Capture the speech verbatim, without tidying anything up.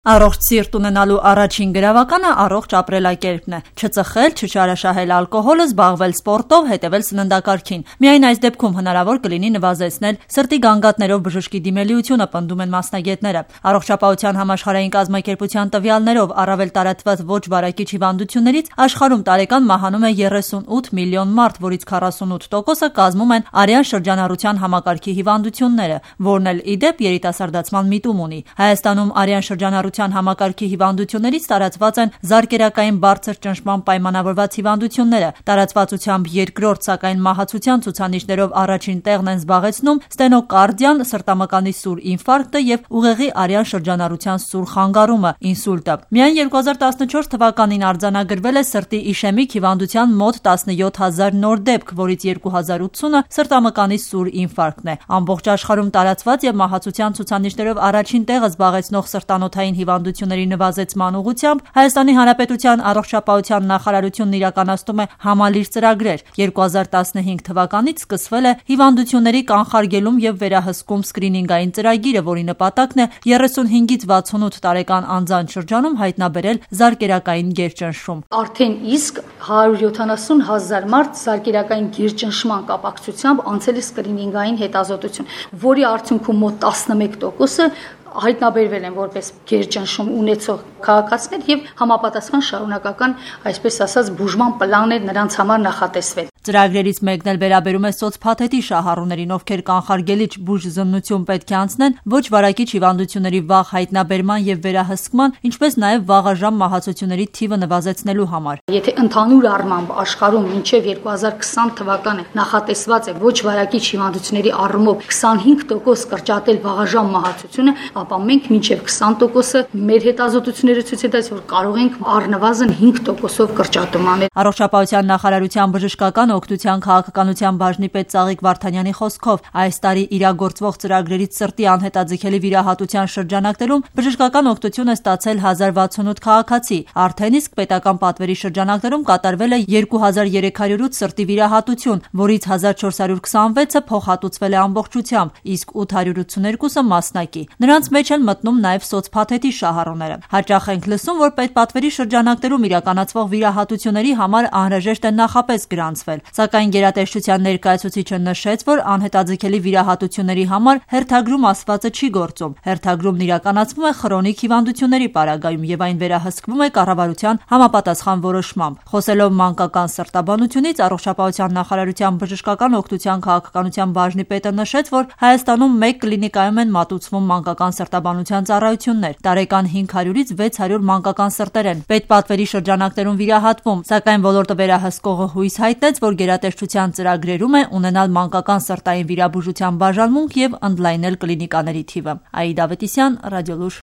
Առողջ սիրտ ունենալու առաջին գրավականը առողջ ապրելակերպն է։ Չծխել, չչարաշահել ալկոհոլը, զբաղվել սպորտով, հետևել սննդակարգին։ Միայն այս դեպքում հնարավոր կլինի նվազեցնել սրտի գանգատներով բժշկի դիմելիությունը, պնդում են մասնագետները։ Առողջապահության համաշխարհային կազմակերպության տվյալներով առավել տարածված ոչ վարակիչ հիվանդություններից աշխարհում տարեկան մահանում է երեսունութ միլիոն մարդ, որից քառասունութ տոկոսը կազմում են արյան շրջանառության համակարգի հիվանդությունները, որն էլ ի դեպ երիտասարդացման միտում ունի։ Հայաստանում արյան շրջանառության համակարգի հիվանդություններից տարածված են զարկերակային բարձր ճնշման պայմանավորված հիվանդությունները։ Տարածվածությամբ երկրորդ, սակայն մահացության ցուցանիշներով առաջին տեղն են զբաղեցնում ստենոկարդիան, սրտամկանի սուր ինֆարկտը եւ ուղեղի արյան շրջանառության սուր խանգարումը՝ ինսուլտը։ Միայն երկու հազար տասնչորս թվականին արձանագրվել է սրտի իշեմիկ հիվանդության մոտ տասնյոթ հազար նոր դեպք, որից երկու հազար ութսունը սրտամկանի սուր ինֆարկտն է։ Ամբողջ աշխարհում տարածված եւ մահացության ցուցանիշներով առաջին տեղը զբաղեցնող սրտանոթային հիվանդությունների նվազեցման ուղղությամբ Հայաստանի Հանրապետության առողջապահության նախարարությունն իրականացնում է համալիր ծրագրեր։ երկու հազար տասնհինգ թվականից սկսվել է հիվանդությունների կանխարգելում եւ վերահսկում սկրինինգային ծրագիրը, որի նպատակն է երեսունհինգից վաթսունութ տարեկան անձանց շրջանում հայտնաբերել զարկերակային գերճնշում։ Արդեն իսկ հարյուր յոթանասուն հազար մարդ զարկերակային գերճնշման կապակցությամբ անցել է սկրինինգային հետազոտություն, որի արդյունքում մոտ տասնմեկ տոկոսը հայտնաբերվել են որպես գերճնշում ունեցող քաղաքացիներ եւ համապատասխան շարունակական, այսպես ասած, բուժման պլաններ նրանց համար նախատեսվել։ Ծրագրերից մեկն էլ վերաբերում է սոցփաթեթի շահառուներին, ովքեր կանխարգելիչ բուժզննություն պետք է անցնեն ոչ վարակիչ հիվանդությունների վաղ հայտնաբերման եւ վերահսկման, ինչպես նաեւ վաղաժամ մահացությունների թիվը նվազեցնելու համար։ Եթե ընդհանուր առմամբ աշխարհում մինչեւ երկու հազար քսան թվականը նախատեսված է ոչ վարակիչ հիվանդությունների առումով քսանհինգ տոկոս կրճատել վաղաժամ մահացությունը, ապա մենք մինչև քսան տոկոսը մեր հետազոտությունները ցույց են տալիս, որ կարող ենք առնվազն հինգ տոկոսով կրճատում անել։ Առողջապահության նախարարության բժշկական օգնության քաղաքականության բաժնի պետ Ծաղիկ Վարդանյանի խոսքով այս տարի իրագործվող ծրագրերից սրտի անհետաձգելի վիրահատության շրջանակներում բժշկական օգնություն է ստացել հազար վաթսունութ քաղաքացի, արդեն իսկ պետական պատվերի շրջանակներում կատարվել է երկու հազար երեք հարյուր ութ սրտի վիրահատություն, որից հազար չորս հարյուր քսանվեցը փոխհատուցվել է ամբողջությամբ, իսկ ութ հարյուր ութսուներկուսը մասնակի։ Նրանց մեջ են մտնում նաև սոցփաթեթի շահառուները։ Հաճախ ենք լսում, որ պետպատվերի շրջանակներում իրականացվող վիրահատությունների համար անհրաժեշտ է նախապես գրանցվել, սակայն գերատեսչության ներկայացուցիչը նշեց, որ անհետաձգելի վիրահատությունների համար հերթագրում ասվածը չի գործում։ Հերթագրումն իրականացվում է խրոնիկ հիվանդությունների պարագայում եւ այն վերահսկվում է կառավարության համապատասխան որոշմամբ։ Խոսելով մանկական սրտաբանությունից, առողջապահության նախարարության բժշկական օգնության քաղաքականության բաժնի պետը նշեց, որ Հայաստանում մեկ կլինիկայում են մատուցվում մանկական սրտաբանության ծառայություններ։ Տարեկան հինգ հարյուրից վեց հարյուր մանկական սրտեր են պետպատվերի շրջանակներում վիրահատվում, սակայն ոլորտը վերահսկողը հույս հայտնեց, որ գերատեսչության ծրագրերում է ունենալ մանկական սրտային վիրաբուժության բաժանմունք եւ ընդլայնել կլինիկաների թիվը։ Աիդա Ավետիսյան, Ռադիոլուր։